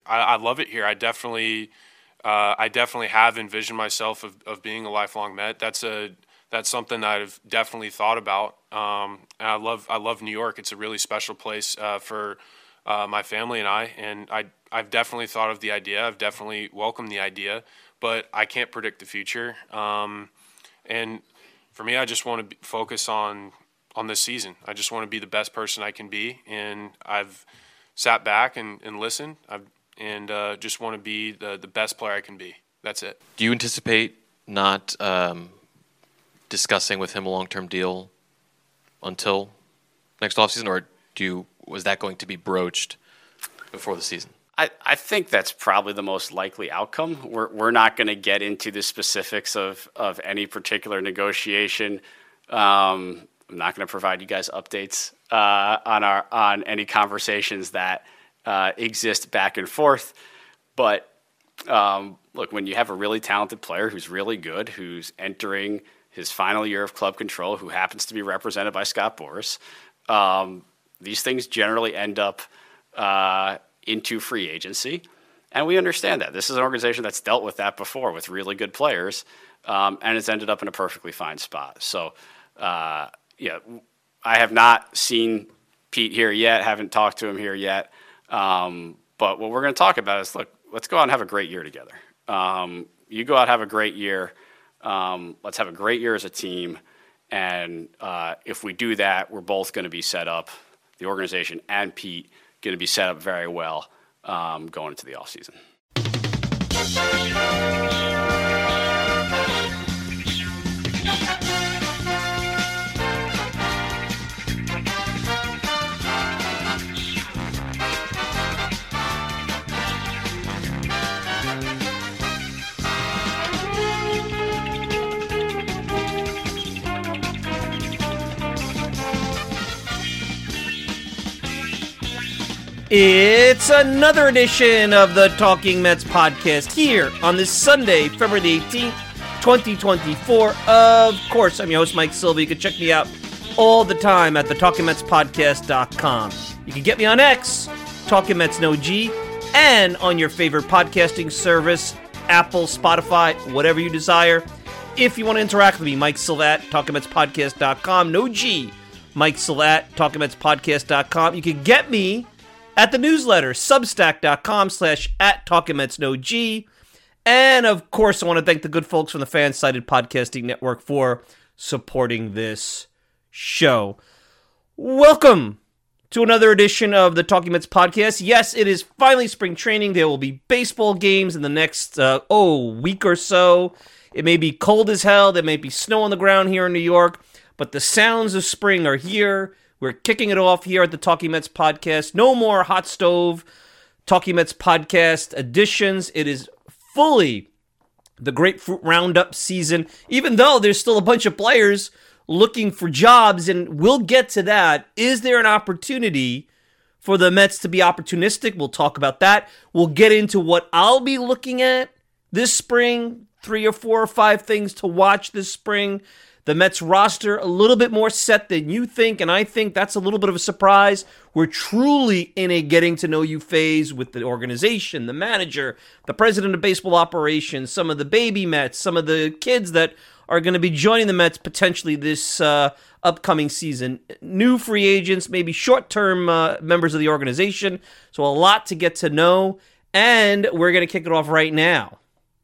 I love it here. I definitely have envisioned myself of being a lifelong Met. That's something that I've definitely thought about. And I love New York. It's a really special place for my family and I. And I've definitely thought of the idea. I've definitely welcomed the idea, but I can't predict the future. And for me, I just want to focus on this season. I just want to be the best person I can be, and I've sat back and listened. And just want to be the best player I can be. That's it. Do you anticipate not discussing with him a long-term deal until next offseason, or was that going to be broached before the season? I think that's probably the most likely outcome. We're not going to get into the specifics of any particular negotiation. I'm not going to provide you guys updates on any conversations that exist back and forth. But look, when you have a really talented player who's really good, who's entering his final year of club control, who happens to be represented by Scott Boras, these things generally end up into free agency. And we understand that. This is an organization that's dealt with that before with really good players, and it's ended up in a perfectly fine spot. So, I have not seen Pete here yet, haven't talked to him here yet. But what we're going to talk about is, look, let's go out and have a great year together. You go out and have a great year. Let's have a great year as a team. And if we do that, we're both going to be set up, the organization and Pete, going to be set up very well going into the offseason. It's another edition of the Talking Mets podcast here on this Sunday, February 18th, 2024. Of course, I'm your host, Mike Silva. You can check me out all the time at thetalkingmetspodcast.com. You can get me on X, Talking Mets No G, and on your favorite podcasting service, Apple, Spotify, whatever you desire. If you want to interact with me, Mike Silva at talkingmetspodcast.com. No G, Mike Silva at talkingmetspodcast.com. You can get me at the newsletter, substack.com/@TalkingMetsNoG. And, of course, I want to thank the good folks from the Fansided Podcasting Network for supporting this show. Welcome to another edition of the Talking Mets podcast. Yes, it is finally spring training. There will be baseball games in the next, week or so. It may be cold as hell. There may be snow on the ground here in New York, but the sounds of spring are here. We're kicking it off here at the Talking Mets podcast. No more hot stove Talking Mets podcast editions. It is fully the Grapefruit Roundup season, even though there's still a bunch of players looking for jobs, and we'll get to that. Is there an opportunity for the Mets to be opportunistic? We'll talk about that. We'll get into what I'll be looking at this spring, 3 or 4 or 5 things to watch this spring. The Mets roster a little bit more set than you think, and I think that's a little bit of a surprise. We're truly in a getting-to-know-you phase with the organization, the manager, the president of baseball operations, some of the baby Mets, some of the kids that are going to be joining the Mets potentially this upcoming season. New free agents, maybe short-term members of the organization. So a lot to get to know, and we're going to kick it off right now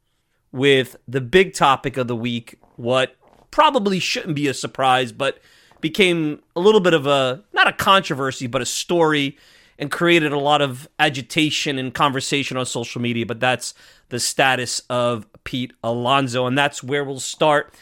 with the big topic of the week, what probably shouldn't be a surprise, but became a little bit of not a controversy, but a story, and created a lot of agitation and conversation on social media. But that's the status of Pete Alonso, and that's where we'll start.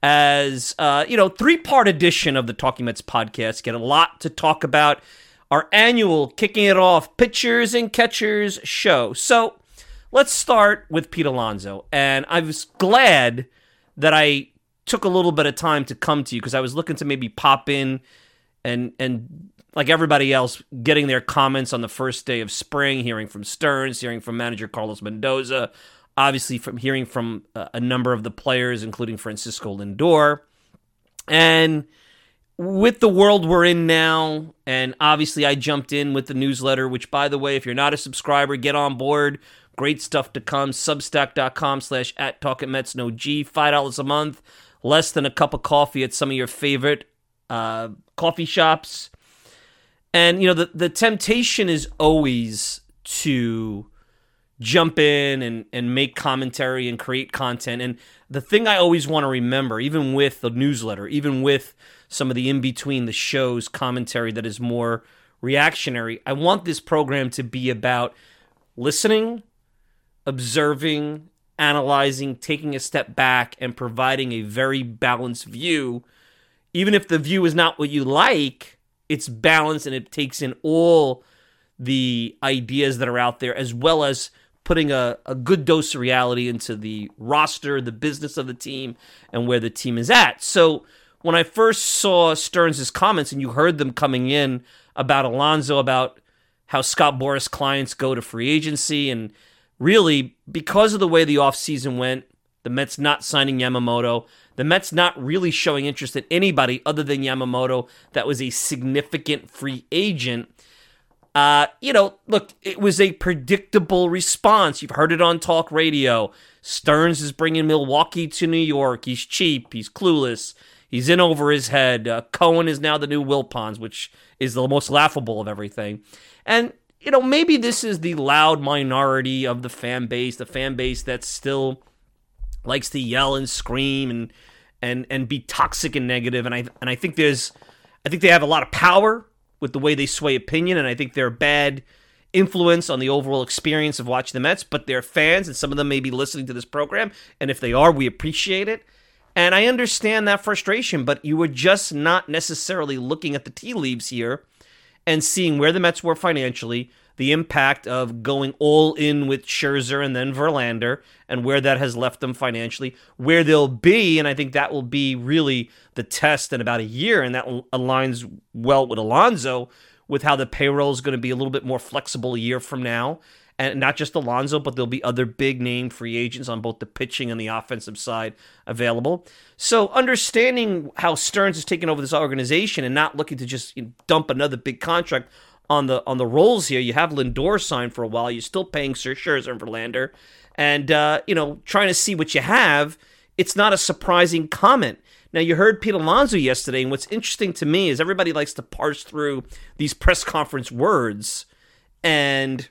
As 3-part edition of the Talking Mets podcast. Get a lot to talk about. Our annual kicking it off pitchers and catchers show. So let's start with Pete Alonso, and I was glad that I took a little bit of time to come to you because I was looking to maybe pop in and like everybody else, getting their comments on the first day of spring, hearing from Stearns, hearing from manager Carlos Mendoza, obviously from hearing from a number of the players, including Francisco Lindor. And with the world we're in now, and obviously I jumped in with the newsletter, which, by the way, if you're not a subscriber, get on board. Great stuff to come. Substack.com/@TalkingMets, no G, $5 a month, less than a cup of coffee at some of your favorite coffee shops. And, the temptation is always to jump in and make commentary and create content. And the thing I always want to remember, even with the newsletter, even with some of the in-between the shows commentary that is more reactionary, I want this program to be about listening, observing, analyzing, taking a step back, and providing a very balanced view. Even if the view is not what you like, it's balanced and it takes in all the ideas that are out there, as well as putting a good dose of reality into the roster, the business of the team, and where the team is at. So when I first saw Stearns' comments, and you heard them coming in about Alonso, about how Scott Boras clients go to free agency, and really, because of the way the offseason went, the Mets not signing Yamamoto, the Mets not really showing interest in anybody other than Yamamoto that was a significant free agent. Look, it was a predictable response. You've heard it on talk radio. Stearns is bringing Milwaukee to New York. He's cheap. He's clueless. He's in over his head. Cohen is now the new Wilpons, which is the most laughable of everything. And, maybe this is the loud minority of the fan base that still likes to yell and scream and be toxic and negative. And I think they have a lot of power with the way they sway opinion, and I think they're a bad influence on the overall experience of watching the Mets, but they're fans, and some of them may be listening to this program, and if they are, we appreciate it. And I understand that frustration, but you were just not necessarily looking at the tea leaves here and seeing where the Mets were financially, the impact of going all in with Scherzer and then Verlander, and where that has left them financially, where they'll be, and I think that will be really the test in about a year, and that aligns well with Alonso, with how the payroll is going to be a little bit more flexible a year from now. And not just Alonso, but there'll be other big-name free agents on both the pitching and the offensive side available. So understanding how Stearns has taken over this organization and not looking to just dump another big contract on the rolls here. You have Lindor signed for a while. You're still paying Scherzer and Verlander. And, trying to see what you have, it's not a surprising comment. Now, you heard Pete Alonso yesterday, and what's interesting to me is everybody likes to parse through these press conference words, and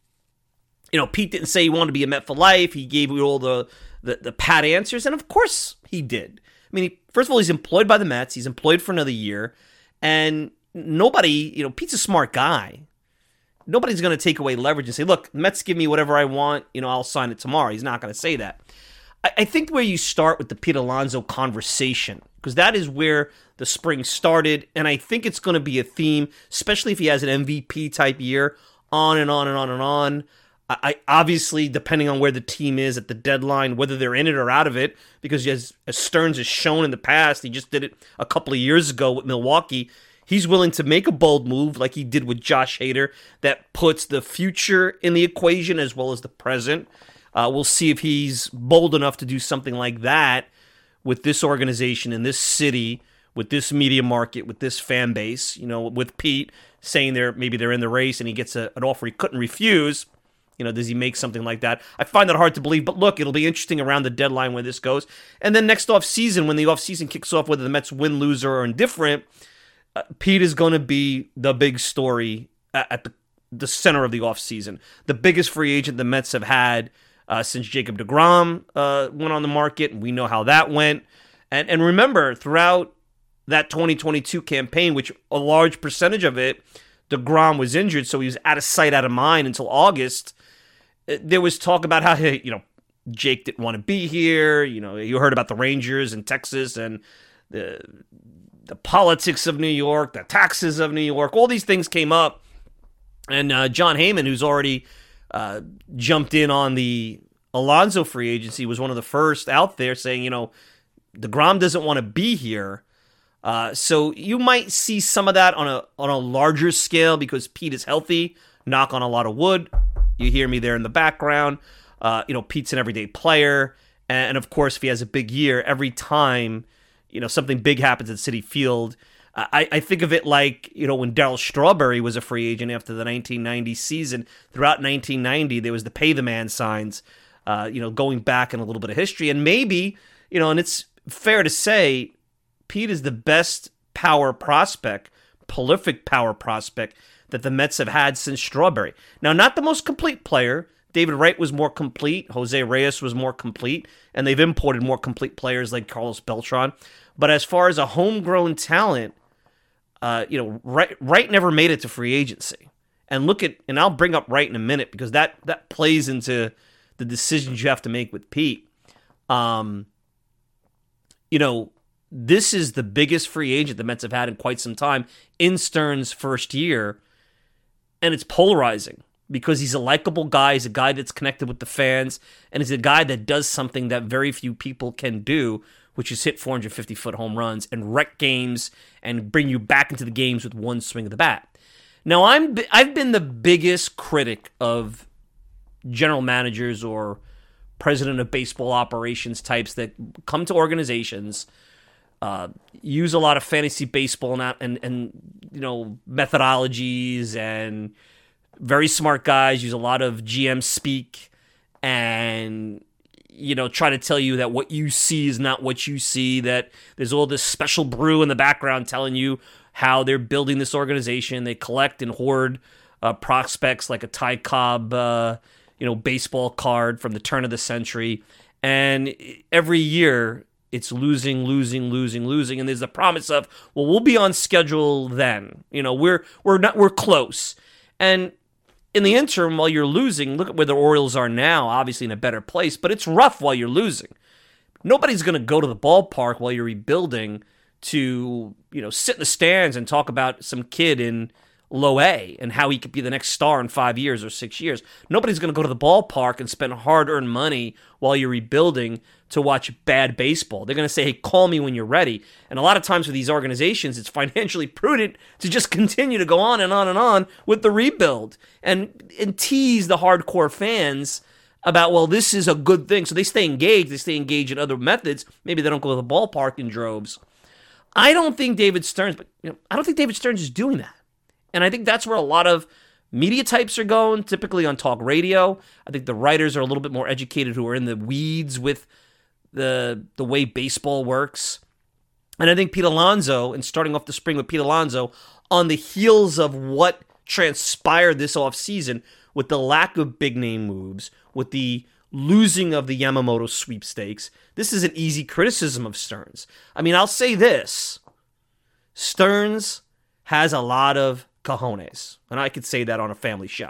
Pete didn't say he wanted to be a Met for life. He gave you all the pat answers, and of course he did. I mean, first of all, he's employed by the Mets. He's employed for another year, and nobody, Pete's a smart guy. Nobody's going to take away leverage and say, look, Mets give me whatever I want, I'll sign it tomorrow. He's not going to say that. I think where you start with the Pete Alonso conversation, because that is where the spring started, and I think it's going to be a theme, especially if he has an MVP type year, on and on and on and on. I obviously, depending on where the team is at the deadline, whether they're in it or out of it, because as Stearns has shown in the past, he just did it a couple of years ago with Milwaukee, he's willing to make a bold move like he did with Josh Hader that puts the future in the equation as well as the present. We'll see if he's bold enough to do something like that with this organization in this city, with this media market, with this fan base, with Pete saying maybe they're in the race and he gets an offer he couldn't refuse. Does he make something like that? I find that hard to believe, but look, it'll be interesting around the deadline where this goes. And then next offseason, when the offseason kicks off, whether the Mets win, lose, or are indifferent, Pete is going to be the big story at the center of the offseason. The biggest free agent the Mets have had since Jacob deGrom went on the market, and we know how that went. And remember, throughout that 2022 campaign, which a large percentage of it, deGrom was injured, so he was out of sight, out of mind until August. There was talk about how, Jake didn't want to be here. You heard about the Rangers in Texas and the politics of New York, the taxes of New York. All these things came up. And John Heyman, who's already jumped in on the Alonso free agency, was one of the first out there saying, deGrom doesn't want to be here. So you might see some of that on a larger scale because Pete is healthy. Knock on a lot of wood. You hear me there in the background. Pete's an everyday player. And of course, if he has a big year, every time, something big happens at Citi Field, I think of it like, when Darryl Strawberry was a free agent after the 1990 season. Throughout 1990, there was the pay the man signs, going back in a little bit of history. And maybe, and it's fair to say, Pete is the best power prospect, prolific power prospect that the Mets have had since Strawberry. Now, not the most complete player. David Wright was more complete. Jose Reyes was more complete. And they've imported more complete players like Carlos Beltran. But as far as a homegrown talent, Wright never made it to free agency. And and I'll bring up Wright in a minute because that plays into the decisions you have to make with Pete. This is the biggest free agent the Mets have had in quite some time in Stearns' first year. And it's polarizing because he's a likable guy. He's a guy that's connected with the fans. And he's a guy that does something that very few people can do, which is hit 450-foot home runs and wreck games and bring you back into the games with one swing of the bat. Now, I've been the biggest critic of general managers or president of baseball operations types that come to organizations, use a lot of fantasy baseball and methodologies, and very smart guys use a lot of GM speak and try to tell you that what you see is not what you see, that there's all this special brew in the background telling you how they're building this organization. They collect and hoard prospects like a Ty Cobb, baseball card from the turn of the century. And every year it's losing. And there's the promise of, well, we'll be on schedule then. We're close. And in the interim, while you're losing, look at where the Orioles are now, obviously in a better place, but it's rough while you're losing. Nobody's going to go to the ballpark while you're rebuilding to, sit in the stands and talk about some kid in low A and how he could be the next star in 5 years or 6 years. Nobody's going to go to the ballpark and spend hard-earned money while you're rebuilding to watch bad baseball. They're going to say, hey, call me when you're ready. And a lot of times for these organizations, it's financially prudent to just continue to go on and on and on with the rebuild and tease the hardcore fans about, well, this is a good thing. So they stay engaged. They stay engaged in other methods. Maybe they don't go to the ballpark in droves. I don't think David Stearns is doing that. And I think that's where a lot of media types are going, typically on talk radio. I think the writers are a little bit more educated who are in the weeds with the way baseball works. And I think Pete Alonso, and starting off the spring with Pete Alonso, on the heels of what transpired this offseason with the lack of big-name moves, with the losing of the Yamamoto sweepstakes, this is an easy criticism of Stearns. I mean, I'll say this. Stearns has a lot of cojones, and I could say that on a family show.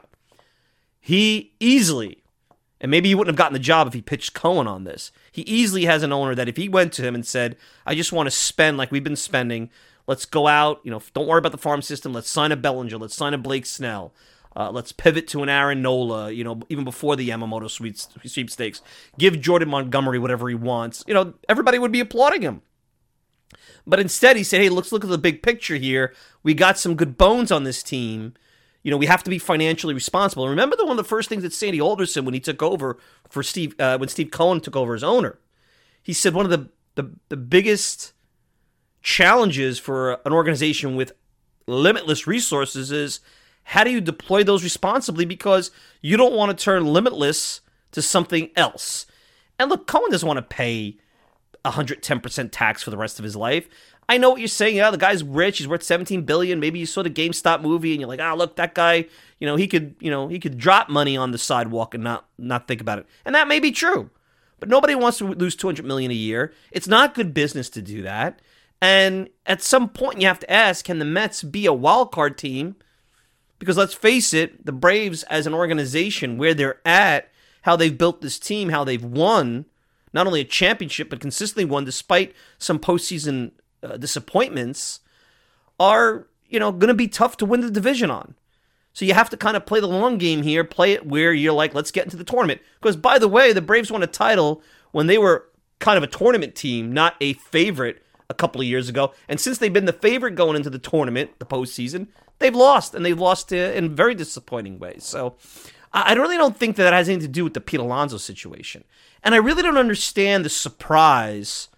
He easily, and maybe he wouldn't have gotten the job if he pitched Cohen on this, he easily has an owner that if he went to him and said, I just want to spend like we've been spending, let's go out, don't worry about the farm system, let's sign a Bellinger, let's sign a Blake Snell, let's pivot to an Aaron Nola, even before the Yamamoto sweepstakes, give Jordan Montgomery whatever he wants, everybody would be applauding him. But instead, he said, hey, let's look at the big picture here. We got some good bones on this team. We have to be financially responsible. And remember one of the first things that Sandy Alderson, when he took over for when Steve Cohen took over as owner, he said one of the biggest challenges for an organization with limitless resources is how do you deploy those responsibly, because you don't want to turn limitless to something else. And look, Cohen doesn't want to pay 110% tax for the rest of his life. I know what you're saying. Yeah, the guy's rich. He's worth $17 billion. Maybe you saw the GameStop movie and you're like, look, that guy, he could drop money on the sidewalk and not think about it. And that may be true. But nobody wants to lose $200 million a year. It's not good business to do that. And at some point you have to ask, can the Mets be a wild card team? Because let's face it, the Braves as an organization, where they're at, how they've built this team, how they've won not only a championship, but consistently won despite some postseason disappointments, are, going to be tough to win the division on. So you have to kind of play the long game here, play it where you're like, let's get into the tournament. Because, by the way, the Braves won a title when they were kind of a tournament team, not a favorite a couple of years ago. And since they've been the favorite going into the tournament, the postseason, they've lost, and they've lost in very disappointing ways. So I really don't think that has anything to do with the Pete Alonso situation. And I really don't understand the surprise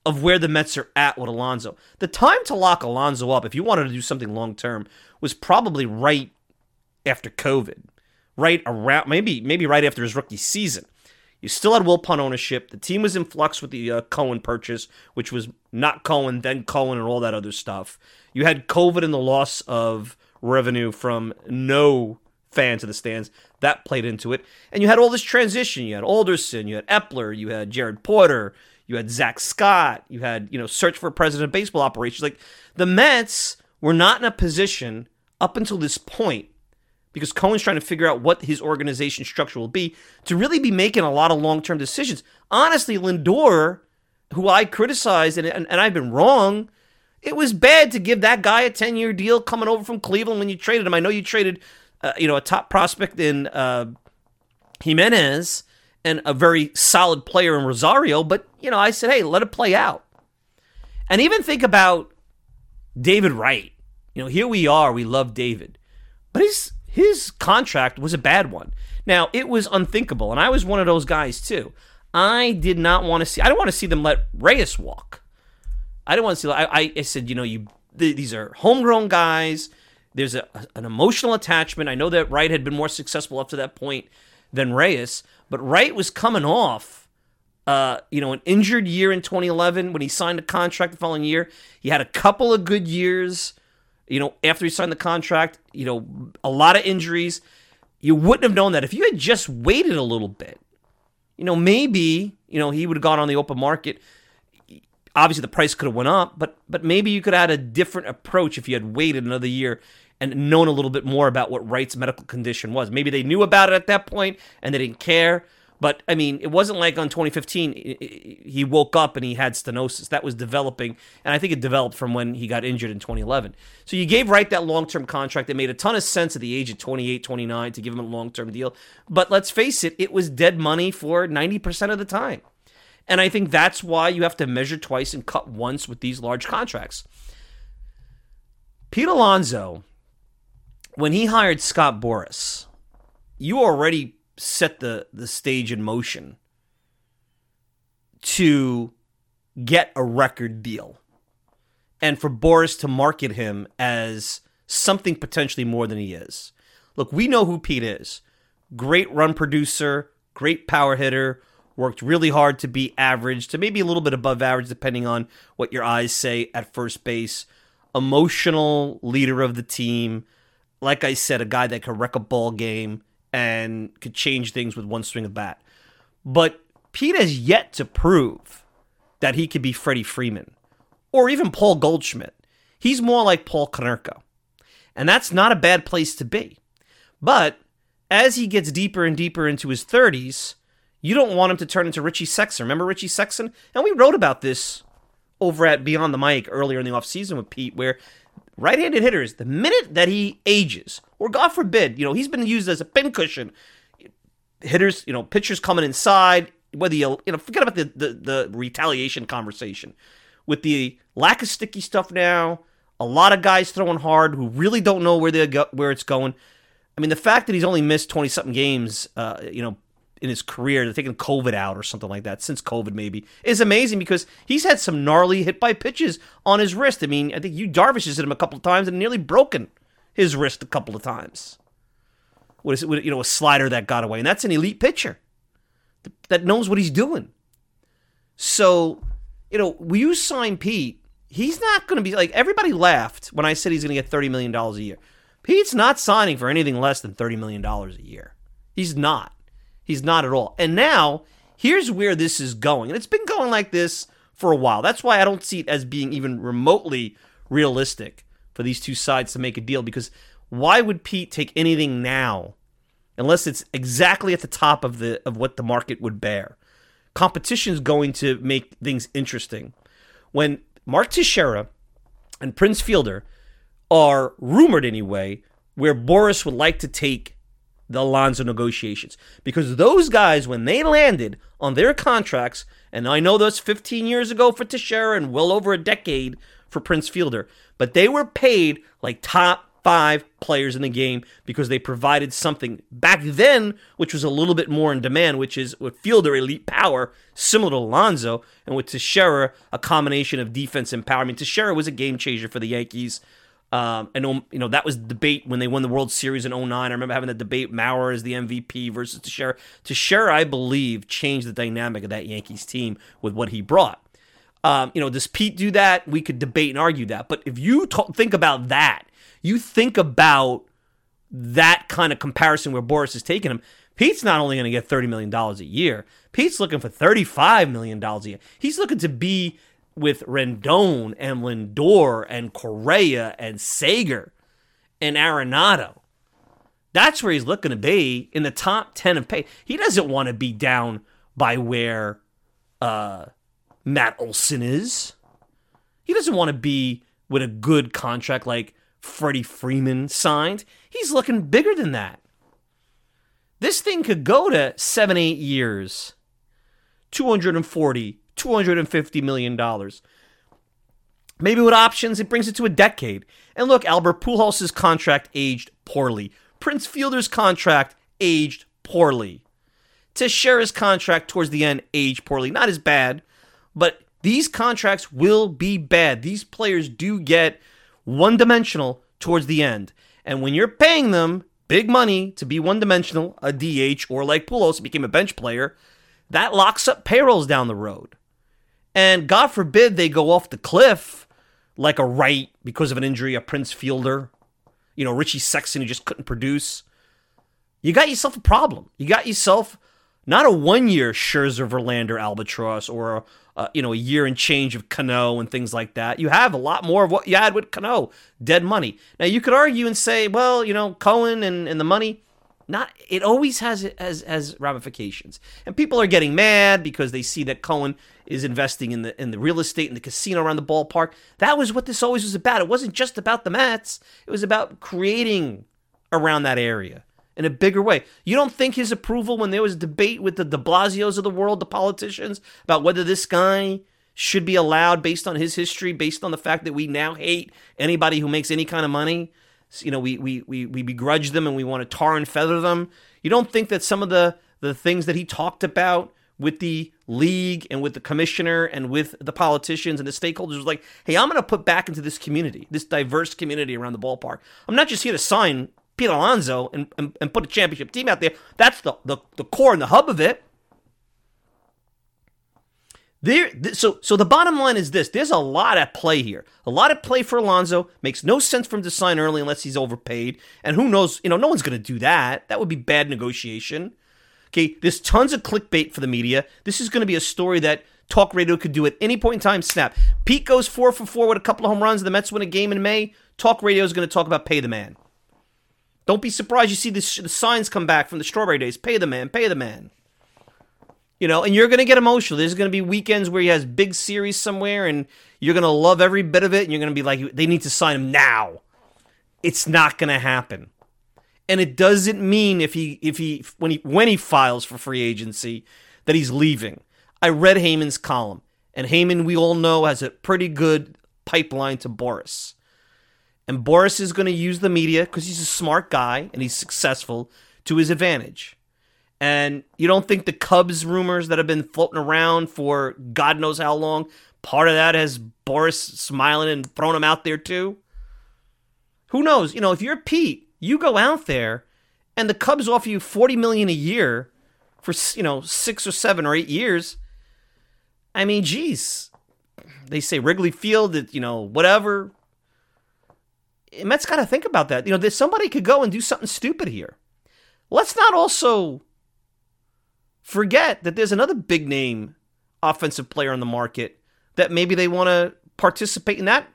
of where the Mets are at with Alonso. The time to lock Alonso up, if you wanted to do something long term, was probably right after COVID, right around maybe right after his rookie season. You still had Will Punt ownership. The team was in flux with the Cohen purchase, which was not Cohen, then Cohen, and all that other stuff. You had COVID and the loss of revenue from no fans of the stands. That played into it. And you had all this transition. You had Alderson, you had Epler, you had Jared Porter, you had Zach Scott, you had, search for a president of baseball operations. Like, the Mets were not in a position up until this point, because Cohen's trying to figure out what his organization structure will be, to really be making a lot of long-term decisions. Honestly, Lindor, who I criticized, and I've been wrong, it was bad to give that guy a 10-year deal coming over from Cleveland when you traded him. I know you traded a top prospect in Jimenez and a very solid player in Rosario, but, I said, hey, let it play out. And even think about David Wright. Here we are, we love David. But his contract was a bad one. Now, it was unthinkable, and I was one of those guys too. I didn't want to see them let Reyes walk. I didn't want to see, I said, these are homegrown guys. There's an emotional attachment. I know that Wright had been more successful up to that point than Reyes, but Wright was coming off, an injured year in 2011 when he signed a contract the following year. He had a couple of good years, after he signed the contract, a lot of injuries. You wouldn't have known that if you had just waited a little bit. Maybe, he would have gone on the open market. Obviously, the price could have went up, but maybe you could have had a different approach if you had waited another year and known a little bit more about what Wright's medical condition was. Maybe they knew about it at that point and they didn't care. But, it wasn't like on 2015 he woke up and he had stenosis. That was developing, and I think it developed from when he got injured in 2011. So you gave Wright that long-term contract. It made a ton of sense at the age of 28, 29 to give him a long-term deal. But let's face it, it was dead money for 90% of the time. And I think that's why you have to measure twice and cut once with these large contracts. Pete Alonso, when he hired Scott Boras, you already set the stage in motion to get a record deal and for Boras to market him as something potentially more than he is. Look, we know who Pete is. Great run producer, great power hitter, worked really hard to be average, to maybe a little bit above average, depending on what your eyes say at first base. Emotional leader of the team. Like I said, a guy that could wreck a ball game and could change things with one swing of bat. But Pete has yet to prove that he could be Freddie Freeman or even Paul Goldschmidt. He's more like Paul Konerko. And that's not a bad place to be. But as he gets deeper and deeper into his 30s, you don't want him to turn into Richie Sexson. Remember Richie Sexson? And we wrote about this over at Beyond the Mic earlier in the offseason with Pete, where right-handed hitters, the minute that he ages, or God forbid, he's been used as a pincushion. Hitters, pitchers coming inside, whether forget about the retaliation conversation. With the lack of sticky stuff now, a lot of guys throwing hard who really don't know where it's going. The fact that he's only missed 20-something games, in his career, they're taking COVID out or something like that, since COVID maybe, is amazing because he's had some gnarly hit-by pitches on his wrist. I think Yu Darvish has hit him a couple of times and nearly broken his wrist a couple of times. With a slider that got away. And that's an elite pitcher that knows what he's doing. So, when you sign Pete, he's not going to be, everybody laughed when I said he's going to get $30 million a year. Pete's not signing for anything less than $30 million a year. He's not. He's not at all. And now, here's where this is going. And it's been going like this for a while. That's why I don't see it as being even remotely realistic for these two sides to make a deal. Because why would Pete take anything now unless it's exactly at the top of what the market would bear? Competition is going to make things interesting. When Mark Teixeira and Prince Fielder are rumored anyway, where Boras would like to take the Alonso negotiations. Because those guys, when they landed on their contracts, and I know that's 15 years ago for Teixeira and well over a decade for Prince Fielder, but they were paid like top 5 players in the game because they provided something back then, which was a little bit more in demand, which is with Fielder elite power, similar to Alonso, and with Teixeira a combination of defense and power. I mean, Teixeira was a game changer for the Yankees. And that was the debate when they won the World Series in 2009. I remember having the debate, Maurer as the MVP versus Teixeira. Teixeira, I believe, changed the dynamic of that Yankees team with what he brought. Does Pete do that? We could debate and argue that. But if you think about that, you think about that kind of comparison where Boras is taking him, Pete's not only going to get $30 million a year, Pete's looking for $35 million a year. He's looking to be with Rendon and Lindor and Correa and Sager and Arenado. That's where he's looking to be, in the top 10 of pay. He doesn't want to be down by where Matt Olson is. He doesn't want to be with a good contract like Freddie Freeman signed. He's looking bigger than that. This thing could go to 7-8 years, $240, $250 million. Maybe with options, it brings it to a decade. And look, Albert Pujols' contract aged poorly. Prince Fielder's contract aged poorly. Teixeira's contract towards the end aged poorly. Not as bad, but these contracts will be bad. These players do get one-dimensional towards the end. And when you're paying them big money to be one-dimensional, a DH, or like Pujols became a bench player, that locks up payrolls down the road. And God forbid they go off the cliff like a Wright because of an injury, a Prince Fielder, Richie Sexton who just couldn't produce. You got yourself a problem. You got yourself not a one-year Scherzer, Verlander, Albatross, or a year and change of Cano and things like that. You have a lot more of what you had with Cano, dead money. Now, you could argue and say, well, Cohen and the money, it always has ramifications. And people are getting mad because they see that Cohen is investing in the real estate and the casino around the ballpark. That was what this always was about. It wasn't just about the Mets. It was about creating around that area in a bigger way. You don't think his approval when there was a debate with the de Blasios of the world, the politicians, about whether this guy should be allowed based on his history, based on the fact that we now hate anybody who makes any kind of money? We begrudge them and we want to tar and feather them. You don't think that some of the things that he talked about with the league and with the commissioner and with the politicians and the stakeholders was like, hey, I'm going to put back into this community, this diverse community around the ballpark. I'm not just here to sign Pete Alonso and put a championship team out there. That's the core and the hub of it. So the bottom line is this. There's a lot at play here. A lot at play for Alonso. Makes no sense for him to sign early unless he's overpaid. And who knows, no one's going to do that. That would be bad negotiation. Okay, there's tons of clickbait for the media. This is going to be a story that talk radio could do at any point in time. Snap. Pete goes 4 for 4 with a couple of home runs. The Mets win a game in May. Talk radio is going to talk about pay the man. Don't be surprised you see the signs come back from the Strawberry Days. Pay the man, pay the man. And you're going to get emotional. There's going to be weekends where he has big series somewhere, and you're going to love every bit of it, and you're going to be like, they need to sign him now. It's not going to happen. And it doesn't mean when he files for free agency that he's leaving. I read Heyman's column, and Heyman, we all know, has a pretty good pipeline to Boras. And Boras is going to use the media, because he's a smart guy, and he's successful, to his advantage. And you don't think the Cubs rumors that have been floating around for God knows how long, part of that has Boras smiling and throwing him out there too? Who knows? If you're Pete, you go out there and the Cubs offer you $40 million a year for 6 or 7 or 8 years. I mean, geez. They say Wrigley Field, whatever. Mets got to think about that. Somebody could go and do something stupid here. Let's not also forget that there's another big name offensive player on the market that maybe they want to participate in that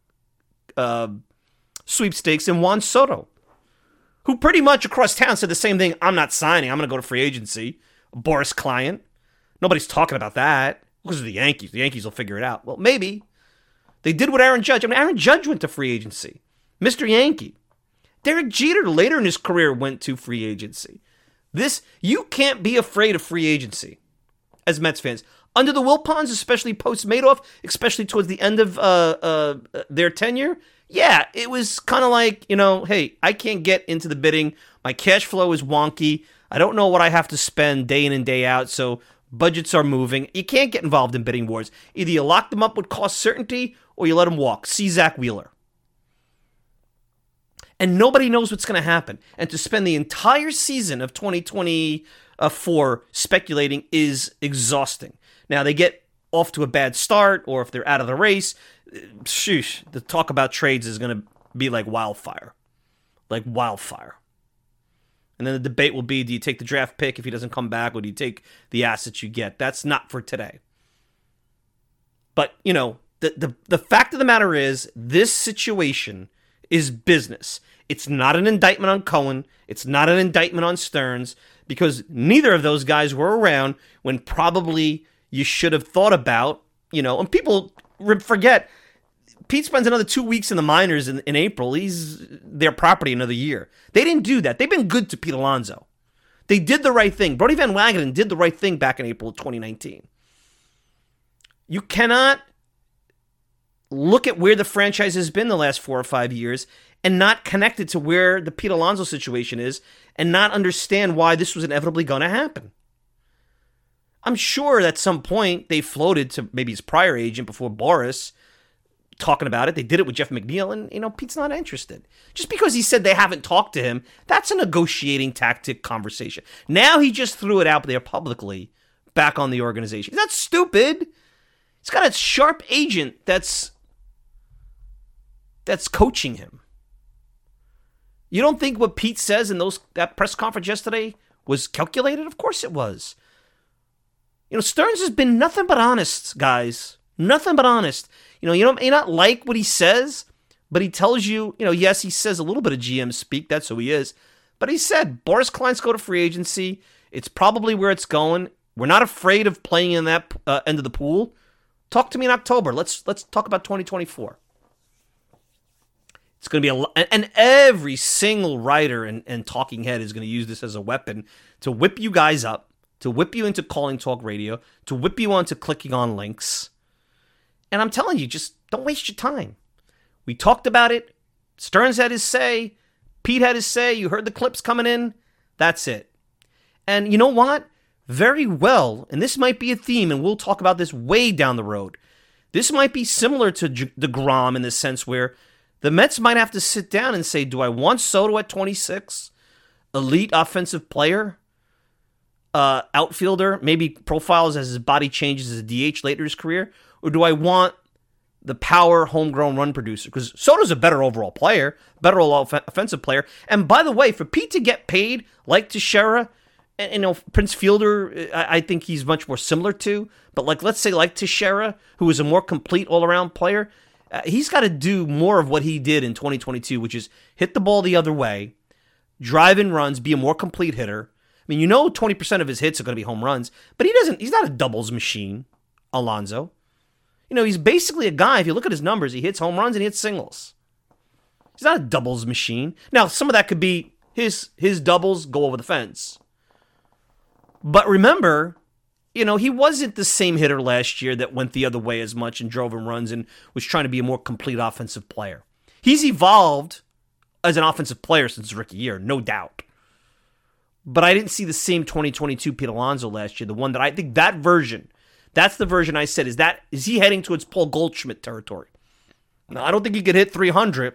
sweepstakes in Juan Soto, who pretty much across town said the same thing. I'm not signing. I'm going to go to free agency. A Boras client. Nobody's talking about that because of the Yankees. The Yankees will figure it out. Well, maybe. They did with Aaron Judge. Aaron Judge went to free agency. Mr. Yankee. Derek Jeter later in his career went to free agency. You can't be afraid of free agency as Mets fans. Under the Wilpons, especially post-Madoff, especially towards the end of their tenure, yeah, it was kind of like, hey, I can't get into the bidding. My cash flow is wonky. I don't know what I have to spend day in and day out, so budgets are moving. You can't get involved in bidding wars. Either you lock them up with cost certainty or you let them walk. See Zach Wheeler. And nobody knows what's going to happen. And to spend the entire season of 2024 speculating is exhausting. Now, they get off to a bad start, or if they're out of the race, sheesh, the talk about trades is going to be like wildfire. Like wildfire. And then the debate will be, do you take the draft pick if he doesn't come back, or do you take the assets you get? That's not for today. But, the fact of the matter is, this situation is business. It's not an indictment on Cohen. It's not an indictment on Stearns, because neither of those guys were around when probably you should have thought about, and people forget, Pete spends another 2 weeks in the minors in April. He's their property another year. They didn't do that. They've been good to Pete Alonso. They did the right thing. Brodie Van Wagenen did the right thing back in April of 2019. You cannot look at where the franchise has been the last 4 or 5 years and not connect it to where the Pete Alonso situation is and not understand why this was inevitably going to happen. I'm sure at some point they floated to maybe his prior agent before Boris talking about it. They did it with Jeff McNeil, and Pete's not interested. Just because he said they haven't talked to him, that's a negotiating tactic conversation. Now he just threw it out there publicly back on the organization. He's not stupid. He's got a sharp agent that's coaching him. You don't think what Pete says in that press conference yesterday was calculated? Of course it was. Stearns has been nothing but honest, guys. Nothing but honest. You may not like what he says, but he tells you, yes, he says a little bit of GM speak. That's who he is. But he said, Boris Klein's go to free agency. It's probably where it's going. We're not afraid of playing in that end of the pool. Talk to me in October. Let's talk about 2024. It's going to be a lot, and every single writer and talking head is going to use this as a weapon to whip you guys up, to whip you into calling talk radio, to whip you onto clicking on links. And I'm telling you, just don't waste your time. We talked about it. Stearns had his say. Pete had his say. You heard the clips coming in. That's it. And you know what? Very well, and this might be a theme, and we'll talk about this way down the road. This might be similar to DeGrom in the sense where the Mets might have to sit down and say, do I want Soto at 26? Elite offensive player? Outfielder? Maybe profiles as his body changes as a DH later in his career? Or do I want the power homegrown run producer? Because Soto's a better overall player, better offensive player. And by the way, for Pete to get paid like Teixeira, and Prince Fielder, I think he's much more similar to, but let's say like Teixeira, who is a more complete all-around player, he's got to do more of what he did in 2022, which is hit the ball the other way, drive in runs, be a more complete hitter. I mean, 20% of his hits are going to be home runs, but he's not a doubles machine, Alonso. He's basically a guy, if you look at his numbers, he hits home runs and he hits singles. He's not a doubles machine. Now, some of that could be his doubles go over the fence. But remember, he wasn't the same hitter last year that went the other way as much and drove in runs and was trying to be a more complete offensive player. He's evolved as an offensive player since his rookie year, no doubt. But I didn't see the same 2022 Pete Alonso last year, the one that I think that version, that's the version I said, is he heading towards Paul Goldschmidt territory? Now, I don't think he could hit 300,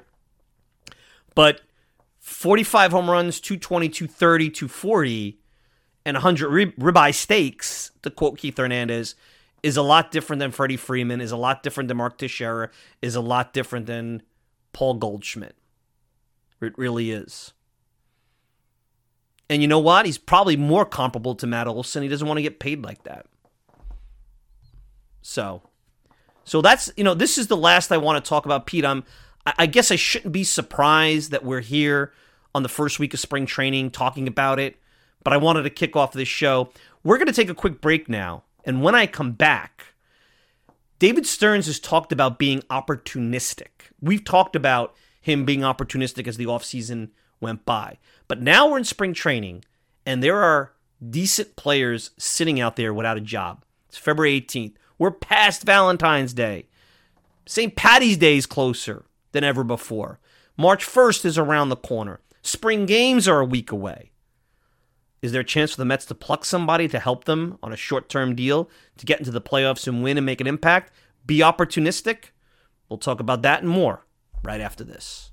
but 45 home runs, 220, 230, 240, and 100 ribeye steaks, to quote Keith Hernandez, is a lot different than Freddie Freeman, is a lot different than Mark Teixeira, is a lot different than Paul Goldschmidt. It really is. And you know what? He's probably more comparable to Matt Olson. He doesn't want to get paid like that. So that's, this is the last I want to talk about Pete. I guess I shouldn't be surprised that we're here on the first week of spring training talking about it, but I wanted to kick off this show. We're going to take a quick break now, and when I come back, David Stearns has talked about being opportunistic. We've talked about him being opportunistic as the offseason went by. But now we're in spring training, and there are decent players sitting out there without a job. It's February 18th. We're past Valentine's Day. St. Patty's Day is closer. than ever before. March 1st is around the corner. Spring games are a week away. Is there a chance for the Mets to pluck somebody to help them on a short-term deal to get into the playoffs and win and make an impact? Be opportunistic? We'll talk about that and more right after this.